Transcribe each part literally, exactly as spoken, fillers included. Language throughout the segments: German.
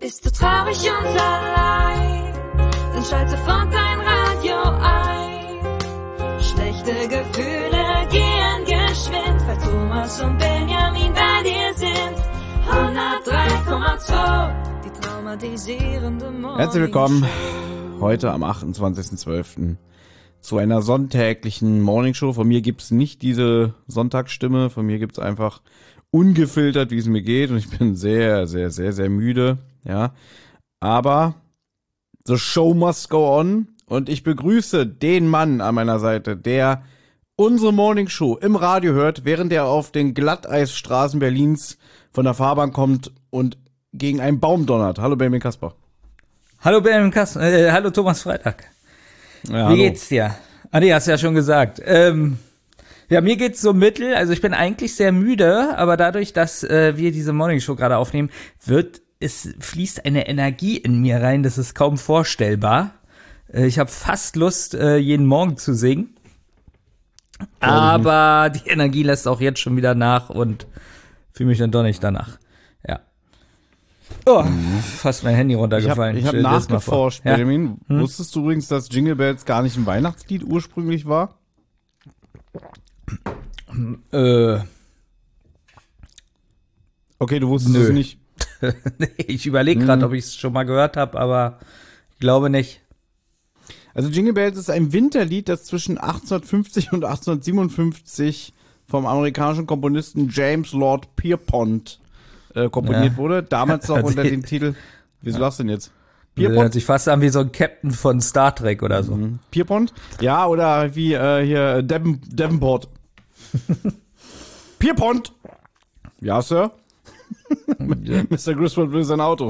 Bist du traurig und allein, dann schalte sofort dein Radio ein. Schlechte Gefühle gehen geschwind, weil Thomas und Benjamin bei dir sind. hundertdrei Komma zwei, die traumatisierende Morning Herzlich willkommen Show. Heute am achtundzwanzigsten zwölften zu einer sonntäglichen Morningshow. Von mir gibt's nicht diese Sonntagsstimme, von mir gibt's einfach ungefiltert, wie es mir geht, und ich bin sehr, sehr, sehr, sehr müde, ja. Aber the show must go on, und ich begrüße den Mann an meiner Seite, der unsere Morningshow im Radio hört, während er auf den Glatteisstraßen Berlins von der Fahrbahn kommt und gegen einen Baum donnert. Hallo Benjamin Kasper. Hallo Benjamin Kasper, äh, hallo Thomas Freitag. Ja, Wie hallo. geht's dir? Ah nee, hast du ja schon gesagt. Ähm, ja, mir geht's so mittel, also ich bin eigentlich sehr müde, aber dadurch, dass äh, wir diese Morningshow gerade aufnehmen, wird es fließt eine Energie in mir rein, das ist kaum vorstellbar. Äh, ich habe fast Lust, äh, jeden Morgen zu singen, aber die Energie lässt auch jetzt schon wieder nach und fühle mich dann doch nicht danach. Ja. Oh, fast mein Handy runtergefallen. Ich habe Stell hab dir das mal vor. nachgeforscht, Ja. Benjamin. Hm? Wusstest du übrigens, dass Jingle Bells gar nicht ein Weihnachtslied ursprünglich war? Äh, Okay, du wusstest Nö. es nicht. nee, ich überlege gerade, Hm. ob ich es schon mal gehört habe, aber ich glaube nicht. Also Jingle Bells ist ein Winterlied, das zwischen achtzehnhundertfünfzig und achtzehnhundertsiebenundfünfzig vom amerikanischen Komponisten James Lord Pierpont äh, komponiert Ja. wurde. Damals noch Also unter die- dem Titel, wieso lachst du denn jetzt? Das hört Pierpont? sich fast an wie so ein Captain von Star Trek oder so. Mhm. Pierpont? Ja, oder wie äh, hier Devon, Devonport. Pierpont! Ja, Sir? Mister Griswold will sein Auto.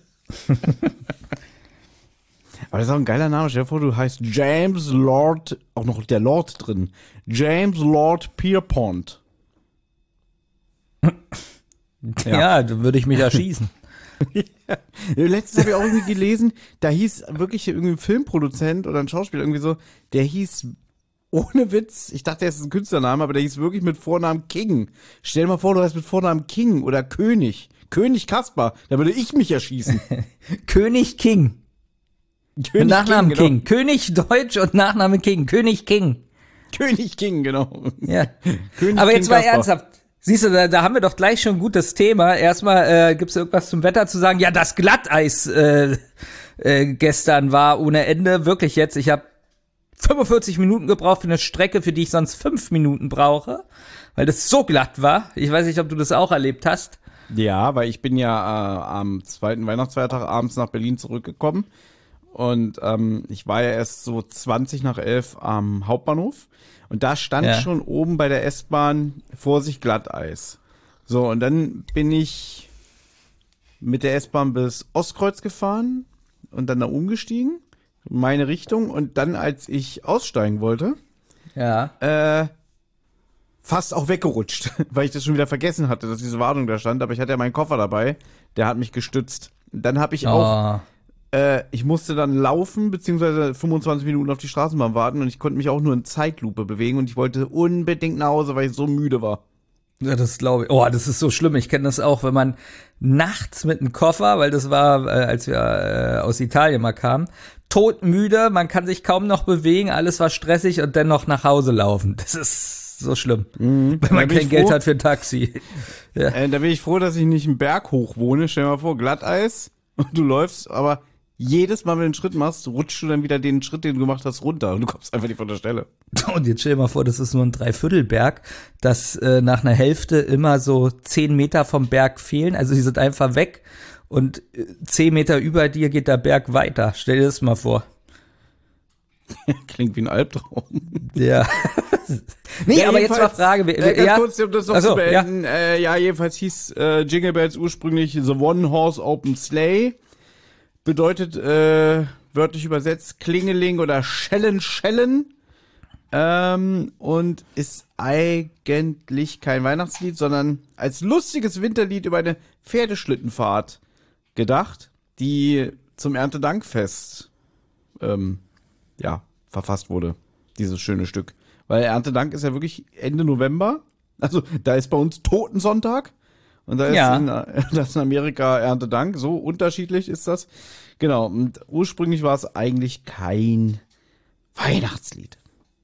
Aber das ist auch ein geiler Name. Stell dir vor, du heißt James Lord, auch noch der Lord drin. James Lord Pierpont. Ja, da würde ich mich erschießen. Ja. Letztens habe ich auch irgendwie gelesen, da hieß wirklich irgendwie ein Filmproduzent oder ein Schauspieler irgendwie so, der hieß, ohne Witz, ich dachte, das ist ein Künstlername, aber der hieß wirklich mit Vornamen King. Stell dir mal vor, du heißt mit Vornamen King oder König. König Kaspar, da würde ich mich erschießen. König King. König Mit Nachnamen genau. King. König Deutsch und Nachname King. König King. König King, genau. Ja. König Aber King jetzt mal Kaspar. ernsthaft. Siehst du, da, da haben wir doch gleich schon ein gutes Thema. Erstmal äh, gibt's irgendwas zum Wetter zu sagen. Ja, das Glatteis äh, äh, gestern war ohne Ende. Wirklich jetzt. Ich habe fünfundvierzig Minuten gebraucht für eine Strecke, für die ich sonst fünf Minuten brauche, weil das so glatt war. Ich weiß nicht, ob du das auch erlebt hast. Ja, weil ich bin ja äh, am zweiten Weihnachtsfeiertag abends nach Berlin zurückgekommen und ähm, ich war ja erst so zwanzig nach elf am Hauptbahnhof und da stand Ja. schon oben bei der S-Bahn Vorsicht Glatteis. So, und dann bin ich mit der S-Bahn bis Ostkreuz gefahren und dann da umgestiegen, meine Richtung, und dann, als ich aussteigen wollte, Ja. äh, fast auch weggerutscht, weil ich das schon wieder vergessen hatte, dass diese Warnung da stand, aber ich hatte ja meinen Koffer dabei, der hat mich gestützt. Dann habe ich auch, Oh. äh, ich musste dann laufen, beziehungsweise fünfundzwanzig Minuten auf die Straßenbahn warten und ich konnte mich auch nur in Zeitlupe bewegen und ich wollte unbedingt nach Hause, weil ich so müde war. Ja, das glaube ich. Oh, das ist so schlimm. Ich kenne das auch, wenn man nachts mit einem Koffer, weil das war, äh, als wir äh, aus Italien mal kamen, todmüde, man kann sich kaum noch bewegen, alles war stressig und dennoch nach Hause laufen. Das ist so schlimm, wenn Da man bin kein ich Geld froh. hat für ein Taxi. Ja. Äh, da bin ich froh, dass ich nicht einen Berg hoch wohne. Stell dir mal vor, Glatteis und du läufst, aber jedes Mal, wenn du einen Schritt machst, rutschst du dann wieder den Schritt, den du gemacht hast, runter und du kommst einfach nicht von der Stelle. Und jetzt stell dir mal vor, das ist nur ein Dreiviertelberg, dass äh, nach einer Hälfte immer so zehn Meter vom Berg fehlen. Also die sind einfach weg und äh, zehn Meter über dir geht der Berg weiter. Stell dir das mal vor. Klingt wie ein Albtraum. Ja. nee, Ja, aber jetzt mal jedenfalls, Frage. Wer- Äh, ganz ja? kurz, um das noch Ach so, zu beenden. Ja. Äh, ja, jedenfalls hieß äh, Jingle Bells ursprünglich The One Horse Open Sleigh. Bedeutet, äh, wörtlich übersetzt, Klingeling oder Schellen, Schellen. Ähm, und ist eigentlich kein Weihnachtslied, sondern als lustiges Winterlied über eine Pferdeschlittenfahrt gedacht, die zum Erntedankfest ähm, ja, verfasst wurde, dieses schöne Stück. Weil Erntedank ist ja wirklich Ende November, also da ist bei uns Totensonntag Und da ist Ja. in, das ist in Amerika Erntedank. So unterschiedlich ist das. Genau. Und ursprünglich war es eigentlich kein Weihnachtslied.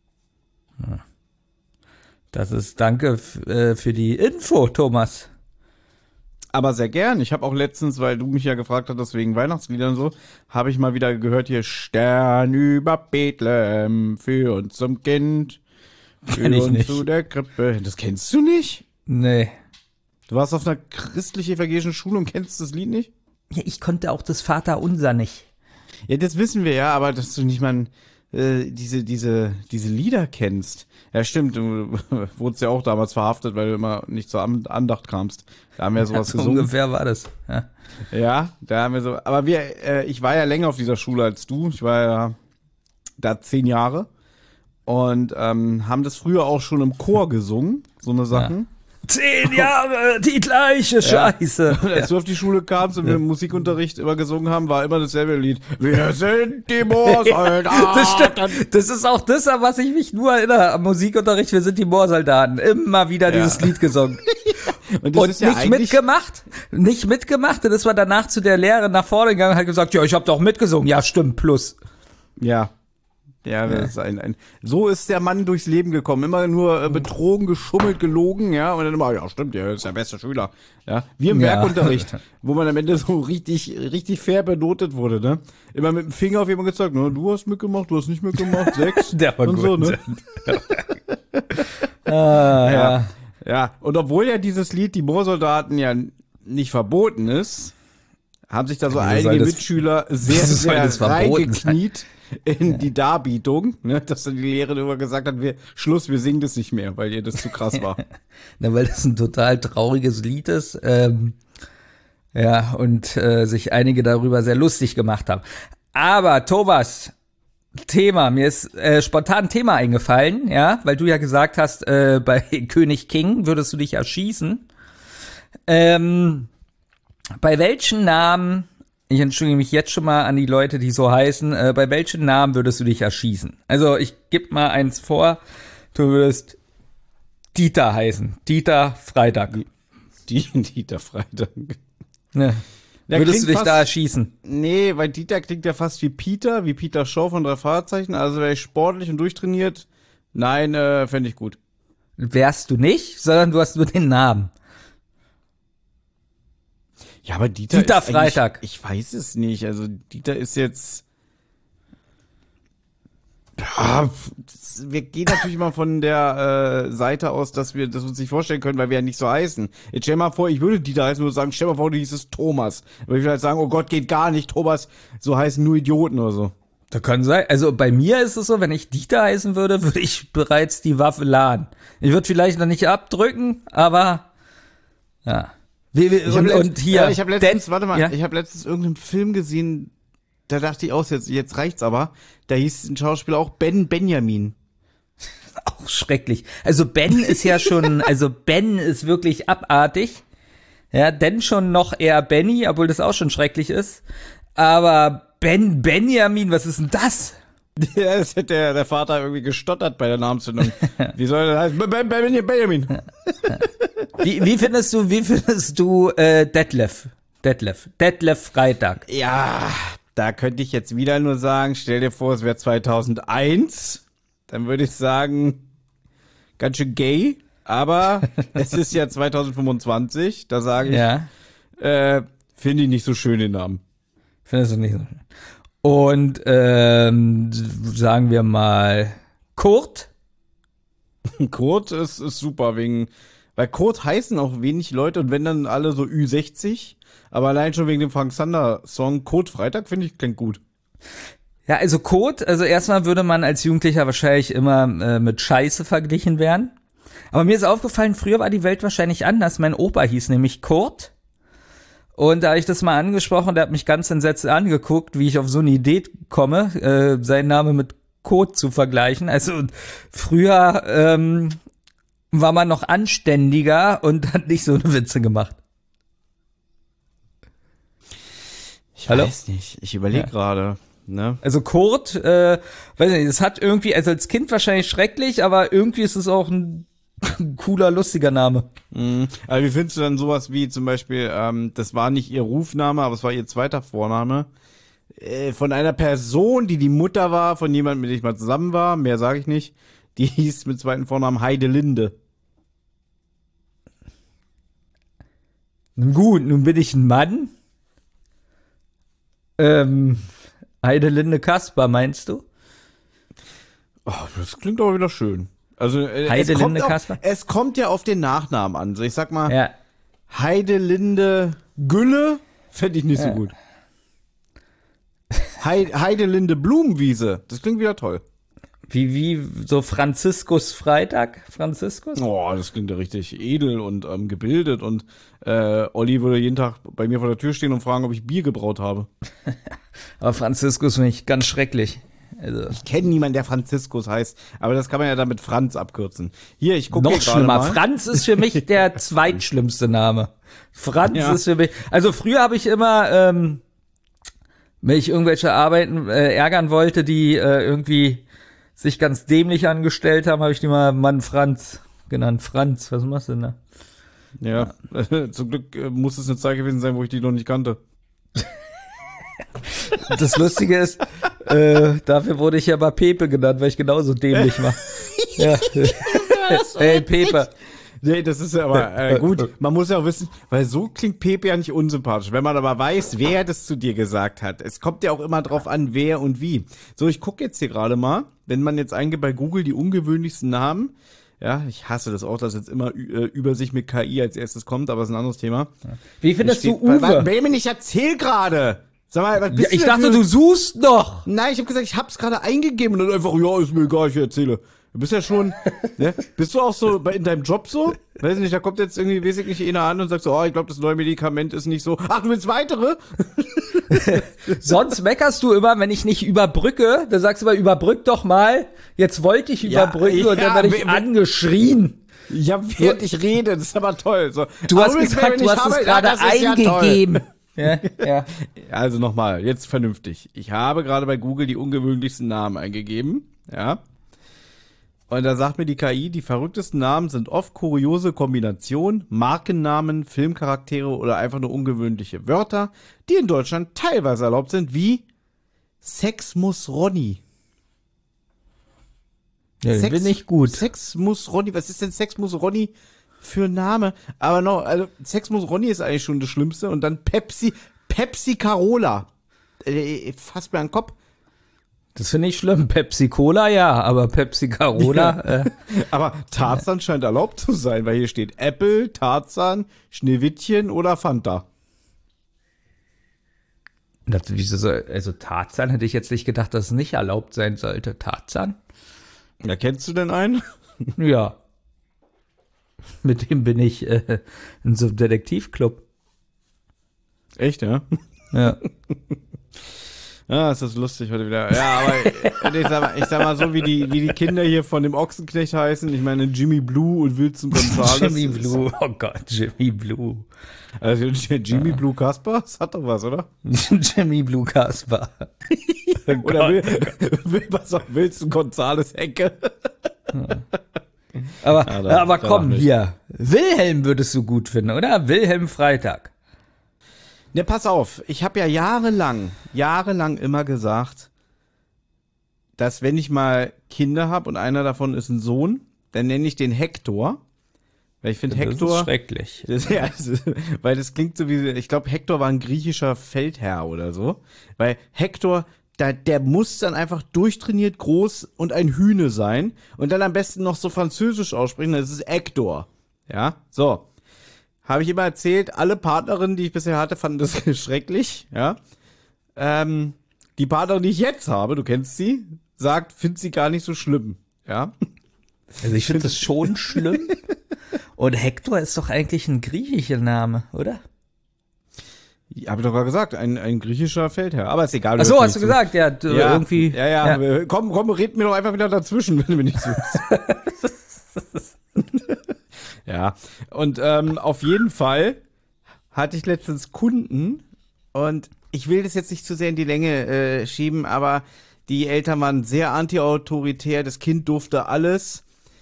Das ist, danke f- äh, für die Info, Thomas. Aber sehr gern. Ich habe auch letztens, weil du mich ja gefragt hattest wegen Weihnachtsliedern und so, habe ich mal wieder gehört hier Stern über Bethlehem für uns zum Kind, für Kenn ich uns nicht. zu der Krippe. Das kennst du nicht? Nee. Du warst auf einer christlich-evangelischen Schule und kennst das Lied nicht? Ja, ich konnte auch das Vaterunser nicht. Ja, das wissen wir ja, aber dass du nicht mal äh, diese, diese, diese Lieder kennst. Ja, stimmt, du wurdest ja auch damals verhaftet, weil du immer nicht zur An- Andacht kamst. Da haben wir sowas so gesungen. ungefähr war das. Ja. Ja, da haben wir so, aber wir, äh, ich war ja länger auf dieser Schule als du. Ich war ja da zehn Jahre und ähm, haben das früher auch schon im Chor gesungen, so eine Sachen. Zehn Jahre, die gleiche Scheiße. Und als du auf die Schule kamst und wir im Musikunterricht immer gesungen haben, war immer dasselbe Lied. Wir sind die Moorsoldaten. Das stimmt. Das ist auch das, an was ich mich nur erinnere. Am Musikunterricht, wir sind die Moorsoldaten. Immer wieder Ja. dieses Lied gesungen. Und, das Und ist ja nicht eigentlich- mitgemacht. Nicht mitgemacht. Dann ist man danach zu der Lehrerin nach vorne gegangen und hat gesagt, ja, ich habe doch mitgesungen. Ja, stimmt, plus. Ja. Ja, das ist ein, ein, so ist der Mann durchs Leben gekommen. Immer nur äh, betrogen, geschummelt, gelogen, ja. Und dann immer, ja, stimmt, ja, ist der beste Schüler. Ja. Wie im Ja. Werkunterricht, wo man am Ende so richtig, richtig fair benotet wurde, ne. Immer mit dem Finger auf jemanden gezeigt, ne, du hast mitgemacht, du hast nicht mitgemacht, sechs. Der war und gut. so, ne. Ah, ja. Ja. Und obwohl ja dieses Lied Die Moorsoldaten ja nicht verboten ist, haben sich da so Wieso einige soll das- Mitschüler sehr, wieso soll sehr das verboten sein? reingekniet in die Darbietung, ne, dass dann die Lehrerin immer gesagt hat, wir, Schluss, wir singen das nicht mehr, weil ihr das zu krass war. Na, weil das ein total trauriges Lied ist. Ähm, ja, und äh, sich einige darüber sehr lustig gemacht haben. Aber, Thomas, Thema, mir ist äh, spontan ein Thema eingefallen, ja, weil du ja gesagt hast, äh, bei König King würdest du dich erschießen. Ähm, bei welchen Namen, ich entschuldige mich jetzt schon mal an die Leute, die so heißen, äh, bei welchen Namen würdest du dich erschießen? Also, ich gebe mal eins vor, du würdest Dieter heißen. Dieter Freitag. Die Dieter Freitag. Ne. Der Würdest klingt du dich fast- da erschießen? Nee, weil Dieter klingt ja fast wie Peter, wie Peter Shaw von drei Fahrzeichen. Also wäre ich sportlich und durchtrainiert. Nein, äh, fände ich gut. Wärst du nicht, sondern du hast nur den Namen. Ja, aber Dieter, Dieter ist eigentlich- Freitag. Ich weiß es nicht. Also Dieter ist jetzt. Ja, das- wir gehen natürlich mal von der äh, Seite aus, dass wir das uns nicht vorstellen können, weil wir ja nicht so heißen. Jetzt stell mal vor, ich würde Dieter heißen, würde sagen, stell mal vor, du hießest Thomas. Würde ich vielleicht sagen, oh Gott, geht gar nicht, Thomas, so heißen nur Idioten oder so. Da kann sein. Also bei mir ist es so, wenn ich Dieter heißen würde, würde ich bereits die Waffe laden. Ich würde vielleicht noch nicht abdrücken, aber ja. Wie, wie, Ich hab und, letzt- und hier. ja, ich habe letztens, Dan- warte mal, ja? ich habe letztens irgendeinen Film gesehen, da dachte ich aus, jetzt, jetzt reicht's aber. Da hieß ein Schauspieler auch Ben Benjamin. Auch schrecklich. Also Ben ist ja schon, also Ben ist wirklich abartig. Ja, denn schon noch eher Benny, obwohl das auch schon schrecklich ist. Aber Ben Benjamin, was ist denn das? Ja, das hätte der, der Vater irgendwie gestottert bei der Namensfindung. Wie soll das heißen? Ben, ben, ben, Benjamin. Wie, wie findest du, wie findest du äh, Detlef? Detlef. Detlef Freitag. Ja, da könnte ich jetzt wieder nur sagen, stell dir vor, es wäre zweitausendeins. Dann würde ich sagen, ganz schön gay. Aber es ist ja zweitausendfünfundzwanzig. Da sage ich, Ja. äh, finde ich nicht so schön den Namen. Findest du nicht so schön. Und ähm, sagen wir mal Kurt. Kurt ist, ist super, wegen, weil Kurt heißen auch wenig Leute und wenn dann alle so Ü sechzig, aber allein schon wegen dem Frank Zander Song Kurt Freitag finde ich klingt gut. Ja, also Kurt, also erstmal würde man als Jugendlicher wahrscheinlich immer äh, mit Scheiße verglichen werden. Aber mir ist aufgefallen, früher war die Welt wahrscheinlich anders. Mein Opa hieß nämlich Kurt. Und da habe ich das mal angesprochen, der hat mich ganz entsetzt angeguckt, wie ich auf so eine Idee komme, äh, seinen Namen mit Kurt zu vergleichen. Also früher ähm, war man noch anständiger und hat nicht so eine Witze gemacht. Ich Hallo? weiß nicht, ich überlege Ja. gerade, ne? Also Kurt, äh, weiß nicht, das hat irgendwie, also als Kind wahrscheinlich schrecklich, aber irgendwie ist es auch ein Cooler, lustiger Name. Mhm. Aber wie findest du dann sowas wie zum Beispiel, ähm, das war nicht ihr Rufname, aber es war ihr zweiter Vorname, äh, von einer Person, die die Mutter war, von jemandem, mit dem ich mal zusammen war, mehr sage ich nicht, die hieß mit zweiten Vornamen Heidelinde. Nun gut, nun bin ich ein Mann. Ähm, Heidelinde Kasper, meinst du? Oh, das klingt aber wieder schön. Also äh, Heidelinde es, kommt Kasper? auf, es kommt ja auf den Nachnamen an. So, ich sag mal, Ja. Heidelinde Gülle fände ich nicht Ja. so gut. Heid, Heidelinde Blumenwiese, das klingt wieder toll. Wie, wie, so Franziskus Freitag? Franziskus? Oh, das klingt ja richtig edel und ähm, gebildet und äh, Olli würde jeden Tag bei mir vor der Tür stehen und fragen, ob ich Bier gebraut habe. Aber Franziskus finde ich ganz schrecklich. Also, Ich kenne niemanden, der Franziskus heißt, aber das kann man ja dann mit Franz abkürzen. Hier, ich gucke noch hier gerade schlimmer. mal. Franz ist für mich der zweitschlimmste Name. Franz Ja. ist für mich, also früher habe ich immer, ähm, wenn ich irgendwelche Arbeiten äh, ärgern wollte, die äh, irgendwie sich ganz dämlich angestellt haben, habe ich die mal Mann Franz genannt. Franz, was machst du denn da? Ja, zum Glück äh, muss es eine Zeit gewesen sein, wo ich die noch nicht kannte. Das Lustige ist, äh, dafür wurde ich ja mal Pepe genannt, weil ich genauso dämlich war. Ja. Ey, Pepe. Nee, das ist ja aber äh, gut. Man muss ja auch wissen, weil so klingt Pepe ja nicht unsympathisch. Wenn man aber weiß, wer das zu dir gesagt hat. Es kommt ja auch immer drauf an, wer und wie. So, ich gucke jetzt hier gerade mal, wenn man jetzt eingibt bei Google die ungewöhnlichsten Namen. Ja, ich hasse das auch, dass jetzt immer äh, Übersicht mit K I als erstes kommt, aber das ist ein anderes Thema. Wie findest Steht- du Uwe? Weil, weil, weil, ich erzähl gerade. Sag mal, was bist Ja, ich du denn dachte, für- du suchst noch. Nein, ich habe gesagt, ich hab's gerade eingegeben und dann einfach, ja, ist mir egal, ich erzähle. Du bist ja schon, ne? Bist du auch so bei, in deinem Job so? Weiß ich nicht, da kommt jetzt irgendwie, weiß ich nicht, einer an und sagt so, oh, ich glaube, das neue Medikament ist nicht so. Ach, du willst weitere? Sonst meckerst du immer, wenn ich nicht überbrücke, dann sagst du mal, überbrück doch mal. Jetzt wollte ich Ja, überbrücken und ja, dann werde ich we- we- angeschrien. Ja, während ich rede, das ist aber toll. So, Du hast übrigens, gesagt, wenn du ich hast habe- es ja, gerade das ist ja toll. eingegeben. Ja, ja. Also nochmal, jetzt vernünftig. Ich habe gerade bei Google die ungewöhnlichsten Namen eingegeben, ja. Und da sagt mir die K I, die verrücktesten Namen sind oft kuriose Kombinationen, Markennamen, Filmcharaktere oder einfach nur ungewöhnliche Wörter, die in Deutschland teilweise erlaubt sind, wie Sex muss Ronny. Ja, den bin ich gut. Sex muss Ronny, was ist denn Sex muss Ronny für ein Name? Aber noch, also Sex muss Ronny ist eigentlich schon das Schlimmste und dann Pepsi, Pepsi Carola. Äh, fass mir an den Kopf. Das finde ich schlimm. Pepsi Cola, ja, aber Pepsi Carola, äh, Aber Tarzan scheint erlaubt zu sein, weil hier steht Apple, Tarzan, Schneewittchen oder Fanta. das, wieso soll, also Tarzan hätte ich jetzt nicht gedacht, dass es nicht erlaubt sein sollte. Tarzan? Ja, kennst du denn einen? Ja. Mit dem bin ich äh, in so einem Detektivclub. Echt, ja? Ja. Ja, ist das lustig heute wieder. Ja, aber ich sag mal, ich sag mal so, wie die, wie die Kinder hier von dem Ochsenknecht heißen. Ich meine Jimmy Blue und Wilson Gonzales. Jimmy Blue, oh Gott, Jimmy Blue. Also Jimmy Blue Kasper, das hat doch was, oder? Jimmy Blue Kasper. Oder will, will was auf Wilson Gonzales Ecke? Aber, Ja, da- aber da komm, nicht. hier. Wilhelm würdest du gut finden, oder? Wilhelm Freitag. Ne, pass auf, ich habe ja jahrelang, jahrelang immer gesagt, dass wenn ich mal Kinder habe und einer davon ist ein Sohn, dann nenne ich den Hector. Weil ich finde Das ist Hector, schrecklich. das, ja, also, weil das klingt so wie, ich glaube Hector war ein griechischer Feldherr oder so. Weil Hector, da, der muss dann einfach durchtrainiert groß und ein Hühne sein und dann am besten noch so französisch aussprechen, das ist Hector. Ja, so. Habe ich immer erzählt, alle Partnerinnen, die ich bisher hatte, fanden das schrecklich, ja. Ähm, die Partnerin, die ich jetzt habe, du kennst sie, sagt, findet sie gar nicht so schlimm, ja. Also ich finde das schon schlimm. Und Hector ist doch eigentlich ein griechischer Name, oder? Ich habe doch gerade gesagt, ein, ein griechischer Feldherr, aber ist egal. Ach so, hörst hast du nicht gesagt, ja, du, zu. Ja, irgendwie. Ja, ja, ja. Komm, komm, red mir doch einfach wieder dazwischen, wenn du mir nicht suchst. Ja, und ähm, auf jeden Fall hatte ich letztens Kunden und ich will das jetzt nicht zu sehr in die Länge äh, schieben, aber die Eltern waren sehr anti-autoritär, das Kind durfte alles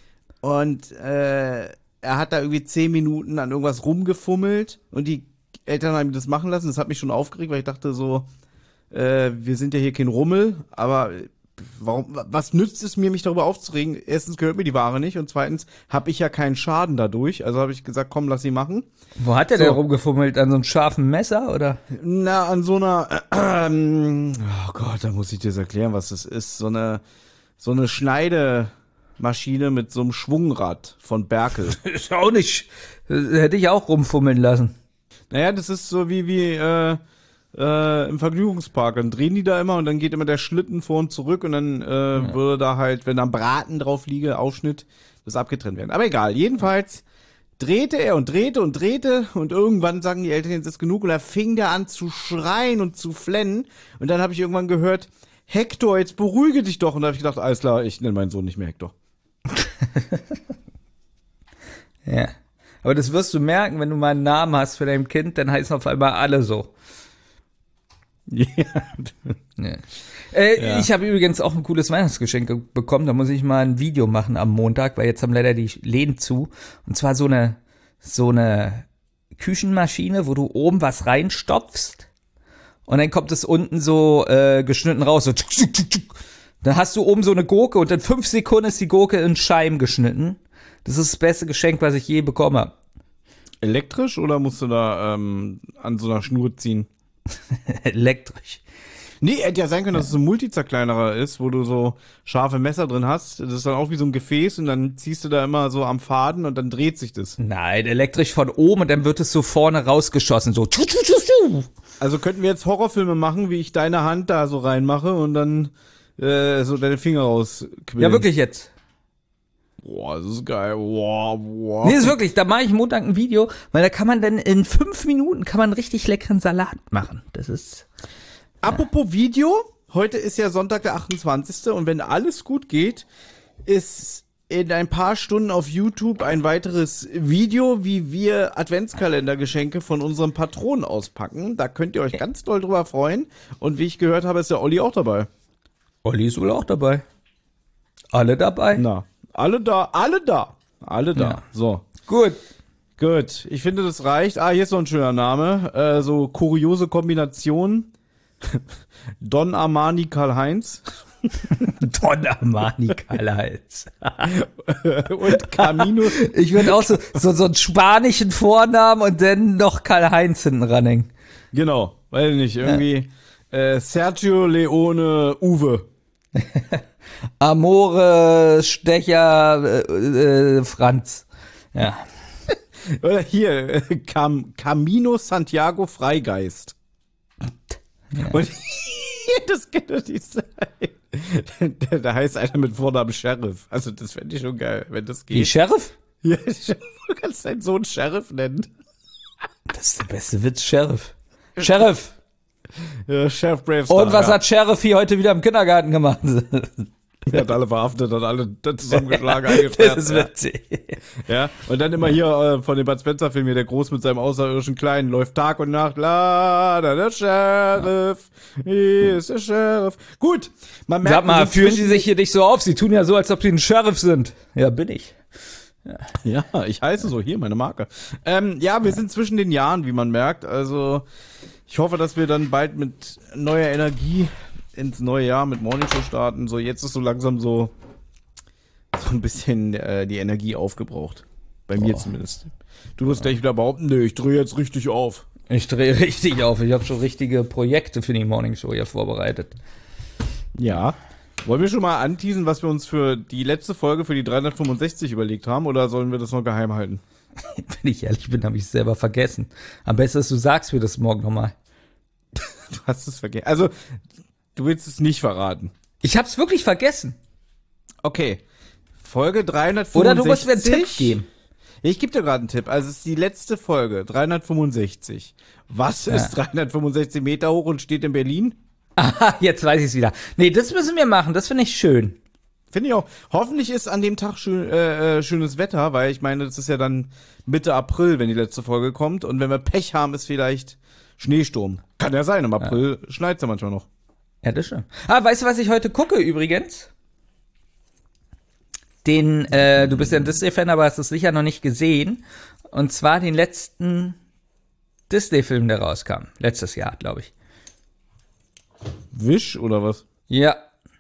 Und äh, er hat da irgendwie zehn Minuten an irgendwas rumgefummelt und die Eltern haben ihn das machen lassen. Das hat mich schon aufgeregt, weil ich dachte so, äh, wir sind ja hier kein Rummel, aber warum? Was nützt es mir, mich darüber aufzuregen? Erstens gehört mir die Ware nicht und zweitens habe ich ja keinen Schaden dadurch. Also habe ich gesagt, komm, lass sie machen. Wo hat der So. denn rumgefummelt? An so einem scharfen Messer, oder? Na, an so einer, äh, ähm, oh Gott, da muss ich dir das erklären, was das ist. So eine, so eine Schneidemaschine mit so einem Schwungrad von Berkel. Ist auch nicht. Hätte ich auch rumfummeln lassen. Naja, das ist so wie, wie, äh, äh, im Vergnügungspark. Dann drehen die da immer und dann geht immer der Schlitten vor und zurück und dann äh, ja. würde da halt, wenn da ein Braten drauf liege, Aufschnitt, das abgetrennt werden. Aber egal, jedenfalls drehte er und drehte und drehte und irgendwann sagen die Eltern, jetzt ist genug und da fing der an zu schreien und zu flennen und dann habe ich irgendwann gehört, Hector, jetzt beruhige dich doch und da habe ich gedacht, alles klar, ich nenne meinen Sohn nicht mehr Hector. Ja. Aber das wirst du merken, wenn du mal einen Namen hast für dein Kind, dann heißen auf einmal alle so. Ja. Ja. Äh, Ja. Ich habe übrigens auch ein cooles Weihnachtsgeschenk bekommen. Da muss ich mal ein Video machen am Montag, weil jetzt haben leider die Läden zu. Und zwar so eine so eine Küchenmaschine, wo du oben was reinstopfst und dann kommt es unten so äh, geschnitten raus. So tschuk, tschuk, tschuk, tschuk. Dann hast du oben so eine Gurke und in fünf Sekunden ist die Gurke in Scheiben geschnitten. Das ist das beste Geschenk, was ich je bekommen habe. Elektrisch oder musst du da ähm, an so einer Schnur ziehen? Elektrisch. Nee, hätte ja sein können, dass es so ein Multizerkleinerer ist, wo du so scharfe Messer drin hast. Das ist dann auch wie so ein Gefäß und dann ziehst du da immer so am Faden und dann dreht sich das. Nein, elektrisch von oben und dann wird es so vorne rausgeschossen. So. Tschu, tschu, tschu, tschu. Also könnten wir jetzt Horrorfilme machen, wie ich deine Hand da so reinmache und dann äh, so deine Finger rausquillen. Ja, wirklich jetzt. Boah, das ist geil. Boah, boah. Nee, ist wirklich, da mache ich Montag ein Video, weil da kann man dann in fünf Minuten kann man richtig leckeren Salat machen. Das ist. Apropos Video, heute ist ja Sonntag der achtundzwanzigste und wenn alles gut geht, ist in ein paar Stunden auf YouTube ein weiteres Video, wie wir Adventskalendergeschenke von unserem Patron auspacken. Da könnt ihr euch ganz doll drüber freuen. Und wie ich gehört habe, ist der Olli auch dabei. Olli ist wohl auch dabei. Alle dabei? Na, alle da, alle da, alle da. Ja. So. Gut. Gut, ich finde, das reicht. Ah, hier ist noch ein schöner Name. Äh, so kuriose Kombination. Don Armani Karl-Heinz. Don Armani Karl-Heinz. Und Camino. Ich würde auch so, so, so einen spanischen Vornamen und dann noch Karl-Heinz hinten ranhängen. Genau, weiß ich nicht, irgendwie äh, Sergio Leone Uwe. Amore Stecher äh, äh, Franz. Ja. Oder hier, äh, Cam Camino Santiago Freigeist. Ja. Und das kennt ihr nicht sein. Da heißt einer mit Vornamen Sheriff. Also das fände ich schon geil, wenn das geht. Wie, Sheriff? Ja, du kannst deinen Sohn Sheriff nennen. Das ist der beste Witz, Sheriff. Sheriff! Ja, Sheriff Bravestar. Und was ja. hat Sheriff hier heute wieder im Kindergarten gemacht? Er hat alle verhaftet, hat alle zusammengeschlagen, eingesperrt. Das ist witzig. Ja, und dann immer hier äh, von dem Bud Spencer-Film hier, der Groß mit seinem außerirdischen Kleinen, läuft Tag und Nacht, la, da, der Sheriff, hier ist der Sheriff. Gut, man merkt... Sag mal, wir sind führen zwischen- Sie sich hier nicht so auf? Sie tun ja so, als ob Sie ein Sheriff sind. Ja, bin ich. Ja, ich heiße so, hier, meine Marke. Ähm, ja, wir sind zwischen den Jahren, wie man merkt, also ich hoffe, dass wir dann bald mit neuer Energie ins neue Jahr mit Morning Show starten. So, jetzt ist so langsam so, so ein bisschen äh, die Energie aufgebraucht. Bei mir Oh. zumindest. Du wirst gleich wieder behaupten, nee, ich drehe jetzt richtig auf. Ich drehe richtig auf. Ich habe schon richtige Projekte für die Morning Show hier vorbereitet. Ja. Wollen wir schon mal anteasen, was wir uns für die letzte Folge für die dreihundertfünfundsechzig überlegt haben, oder sollen wir das noch geheim halten? Wenn ich ehrlich bin, habe ich es selber vergessen. Am besten ist, du sagst mir das morgen nochmal. Du hast es vergessen. Also, du willst es nicht verraten. Ich hab's wirklich vergessen. Okay. Folge dreihundertfünfundsechzig. Oder du musst mir einen Tipp geben. Ich gebe dir gerade einen Tipp. Also, es ist die letzte Folge, dreihundertfünfundsechzig. Was Ja. ist dreihundertfünfundsechzig Meter hoch und steht in Berlin? Aha, jetzt weiß ich's wieder. Nee, das müssen wir machen. Das finde ich schön. Finde ich auch. Hoffentlich ist an dem Tag schön, äh, äh, schönes Wetter, weil ich meine, das ist ja dann Mitte April, wenn die letzte Folge kommt. Und wenn wir Pech haben, ist vielleicht Schneesturm. Kann ja sein, im April ja. schneit's ja manchmal noch. Ja, das stimmt. Ah, weißt du, was ich heute gucke übrigens? den, äh, du bist ja ein Disney-Fan, aber hast es sicher noch nicht gesehen. Und zwar den letzten Disney-Film, der rauskam. Letztes Jahr, glaube ich. Wish oder was? Ja.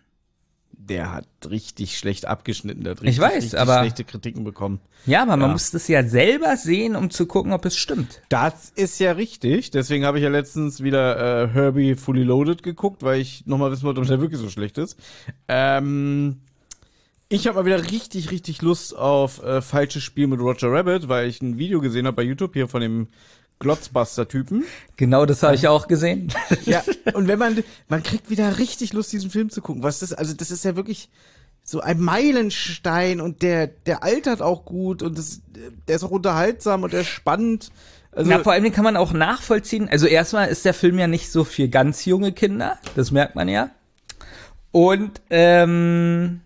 Der hat richtig schlecht abgeschnitten. Der hat richtig, Ich weiß, richtig aber- schlechte Kritiken bekommen. Ja, aber man Ja. muss das ja selber sehen, um zu gucken, ob es stimmt. Das ist ja richtig. Deswegen habe ich ja letztens wieder äh, Herbie Fully Loaded geguckt, weil ich nochmal wissen wollte, ob der wirklich so schlecht ist. Ähm, ich habe mal wieder richtig, richtig Lust auf äh, falsches Spiel mit Roger Rabbit, weil ich ein Video gesehen habe bei YouTube hier von dem Glotzbuster-Typen. Genau, das habe ich auch gesehen. Ja, und wenn man, man kriegt wieder richtig Lust, diesen Film zu gucken. Was das, also das ist ja wirklich so ein Meilenstein und der, der altert auch gut und das, der ist auch unterhaltsam und der ist spannend. Also, Na, vor allem kann man auch nachvollziehen. Also erstmal ist der Film ja nicht so für ganz junge Kinder, das merkt man ja. Und ähm,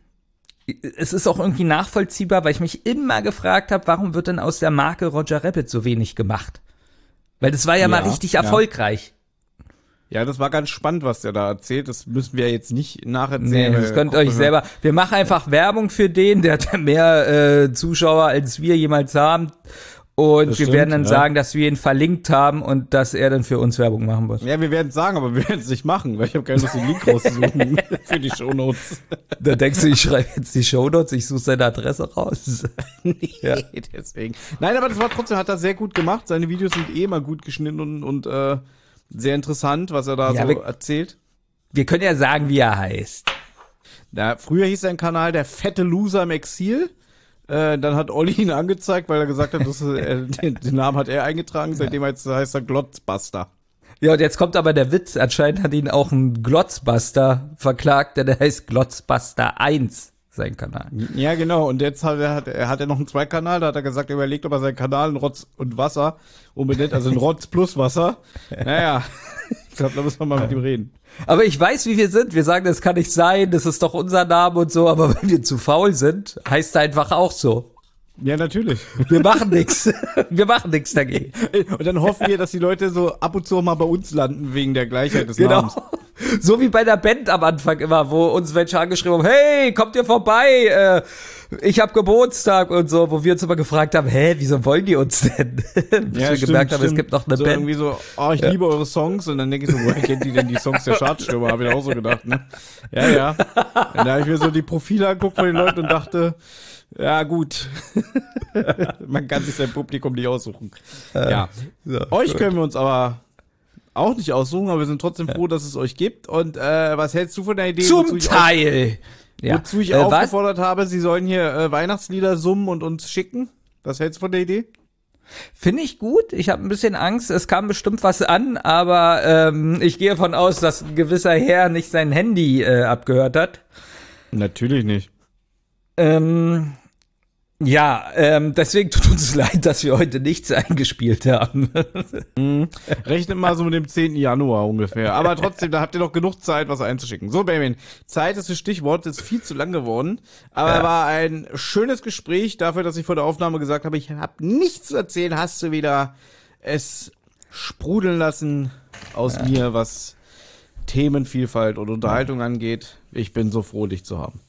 es ist auch irgendwie nachvollziehbar, weil ich mich immer gefragt habe, warum wird denn aus der Marke Roger Rabbit so wenig gemacht? Weil das war ja, Ja, mal richtig ja. erfolgreich. ja, das war ganz spannend, was der da erzählt. Das müssen wir jetzt nicht Nee, nacherzählen. das weil- könnt ihr gucken euch wir- selber. Wir machen einfach Werbung für den, der hat mehr äh, Zuschauer, als wir jemals haben. Und Das wir stimmt, werden dann ja. sagen, dass wir ihn verlinkt haben und dass er dann für uns Werbung machen muss. Ja, wir werden es sagen, aber wir werden es nicht machen, weil ich habe keine Lust, den Link rauszusuchen für die Shownotes. Da denkst du, ich schreibe jetzt die Shownotes, ich suche seine Adresse raus. Nee, Ja. deswegen. Nein, aber das war trotzdem, hat er sehr gut gemacht. Seine Videos sind eh immer gut geschnitten und, und äh, sehr interessant, was er da Ja, so wir- erzählt. Wir können ja sagen, wie er heißt. Na, früher hieß sein Kanal der fette Loser im Exil. Äh, dann hat Olli ihn angezeigt, weil er gesagt hat, dass, äh, den, den Namen hat er eingetragen. Seitdem heißt, heißt er Glotzbuster. Ja, und jetzt kommt aber der Witz. Anscheinend hat ihn auch ein Glotzbuster verklagt, denn der heißt Glotzbuster eins, sein Kanal. Ja, genau. Und jetzt hat er, hat, er hat er noch einen Zweitkanal. Da hat er gesagt, er überlegt, ob er seinen Kanal in Rotz und Wasser umbenennt, also in Rotz plus Wasser. Naja, ich glaube, da müssen wir mal mit ihm reden. Aber ich weiß, wie wir sind. Wir sagen, das kann nicht sein, das ist doch unser Name und so, aber wenn wir zu faul sind, heißt er einfach auch so. Ja, natürlich. Wir machen nix. Wir machen nix dagegen. Und dann hoffen wir, dass die Leute so ab und zu auch mal bei uns landen, wegen der Gleichheit des Genau. Namens. So wie bei der Band am Anfang immer, wo uns welche angeschrieben haben, hey, kommt ihr vorbei? Äh, ich hab Geburtstag und so, wo wir uns immer gefragt haben, hä, wieso wollen die uns denn? Bis wir gemerkt haben, es gibt noch eine so Band. irgendwie so, oh, ich liebe eure Songs. Und dann denke ich so, woher kennt die denn die Songs der Chartstürmer? Habe ich auch so gedacht, ne? Ja, ja. Und da habe ich mir so die Profile angeguckt von den Leuten und dachte, ja, gut. Man kann sich sein Publikum nicht aussuchen. Ja. So, Euch gut. können wir uns aber auch nicht aussuchen, aber wir sind trotzdem froh, dass es euch gibt. Und äh, was hältst du von der Idee? wozu Zum ich Teil. Auf, Ja. wozu ich Äh, was? aufgefordert habe, sie sollen hier äh, Weihnachtslieder summen und uns schicken? Was hältst du von der Idee? Finde ich gut. Ich habe ein bisschen Angst. Es kam bestimmt was an, aber ähm, ich gehe davon aus, dass ein gewisser Herr nicht sein Handy äh, abgehört hat. Natürlich nicht. Ähm, ja, ähm, deswegen tut uns leid, dass wir heute nichts eingespielt haben. Rechnet mal so mit dem zehnten Januar ungefähr. Aber trotzdem, da habt ihr noch genug Zeit, was einzuschicken. So, Benjamin, Zeit ist das Stichwort, ist viel zu lang geworden. Aber Ja. war ein schönes Gespräch dafür, dass ich vor der Aufnahme gesagt habe, ich habe nichts zu erzählen. Hast du wieder es sprudeln lassen aus Ja. mir, was Themenvielfalt und Unterhaltung angeht. Ich bin so froh, dich zu haben.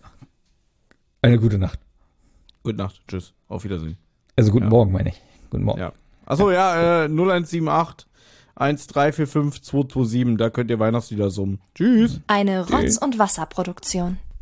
Eine gute Nacht. Gute Nacht. Tschüss. Auf Wiedersehen. Also guten Ja. Morgen, meine ich. Guten Morgen. Ja. Achso, ja, äh, null eins sieben acht eins drei vier fünf zwei zwei sieben, da könnt ihr Weihnachtslieder summen. Tschüss. Eine Rotz- und Wasserproduktion.